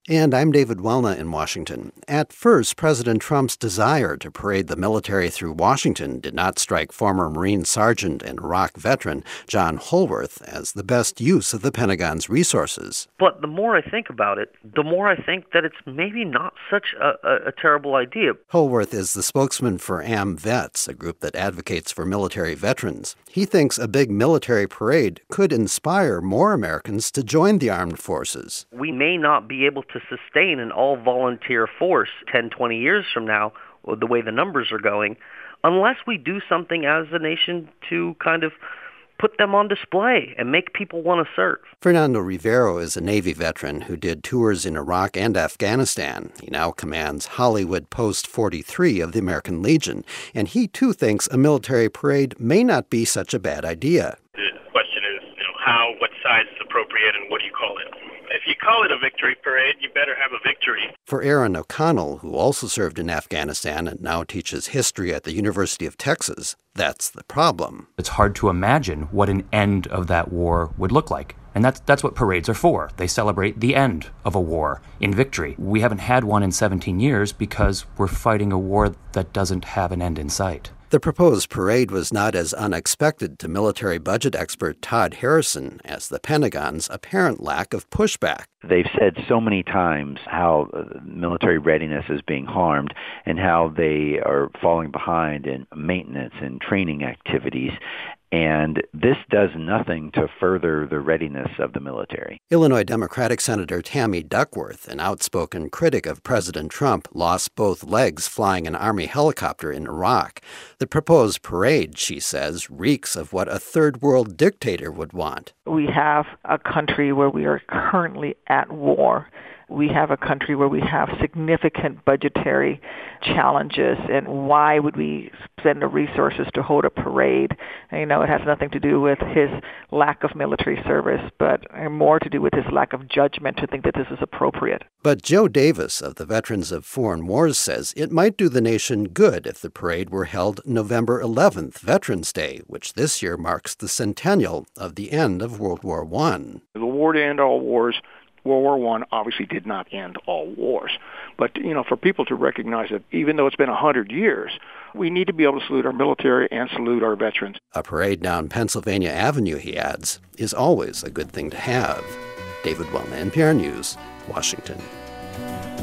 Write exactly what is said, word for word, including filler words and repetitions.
And I'm David Welna in Washington. At first, President Trump's desire to parade the military through Washington did not strike former Marine Sergeant and Iraq veteran John Holworth as the best use of the Pentagon's resources. But the more I think about it, the more I think that it's maybe not such a, a, a terrible idea. Holworth is the spokesman for AmVets, a group that advocates for military veterans. He thinks a big military parade could inspire more Americans to join the armed forces. We may not be able to sustain an all-volunteer force ten, twenty years from now, the way the numbers are going, unless we do something as a nation to kind of put them on display and make people want to serve. Fernando Rivero is a Navy veteran who did tours in Iraq and Afghanistan. He now commands Hollywood Post forty-three of the American Legion, and he too thinks a military parade may not be such a bad idea. The question is, you know, how, what size is appropriate, and what do you call it? If you call it a victory parade, you better have a victory. For Aaron O'Connell, who also served in Afghanistan and now teaches history at the University of Texas, that's the problem. It's hard to imagine what an end of that war would look like. And that's that's what parades are for. They celebrate the end of a war in victory. We haven't had one in seventeen years because we're fighting a war that doesn't have an end in sight. The proposed parade was not as unexpected to military budget expert Todd Harrison as the Pentagon's apparent lack of pushback. They've said so many times how military readiness is being harmed and how they are falling behind in maintenance and training activities. And this does nothing to further the readiness of the military. Illinois Democratic Senator Tammy Duckworth, an outspoken critic of President Trump, lost both legs flying an Army helicopter in Iraq. The proposed parade, she says, reeks of what a third world dictator would want. We have a country where we are currently at war. We have a country where we have significant budgetary challenges, and why would we spend the resources to hold a parade? And, you know, it has nothing to do with his lack of military service, but more to do with his lack of judgment to think that this is appropriate. But Joe Davis of the Veterans of Foreign Wars says it might do the nation good if the parade were held November eleventh, Veterans Day, which this year marks the centennial of the end of World War One. The war to end all wars, World War One obviously did not end all wars. But, you know, for people to recognize that even though it's been one hundred years, we need to be able to salute our military and salute our veterans. A parade down Pennsylvania Avenue, he adds, is always a good thing to have. David Welna, N P R News, Washington.